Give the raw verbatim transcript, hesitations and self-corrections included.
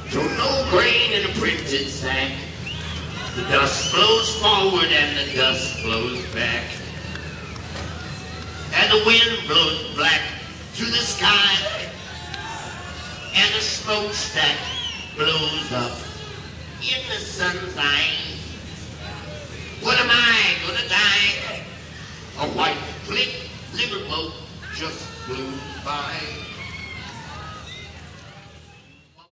Don't no grain in a printed sack. The dust blows forward and the dust blows back. And the wind blows black to the sky. And the smokestack blows up in the sun's eye. When am I gonna die? A white flick liverboat just flew by.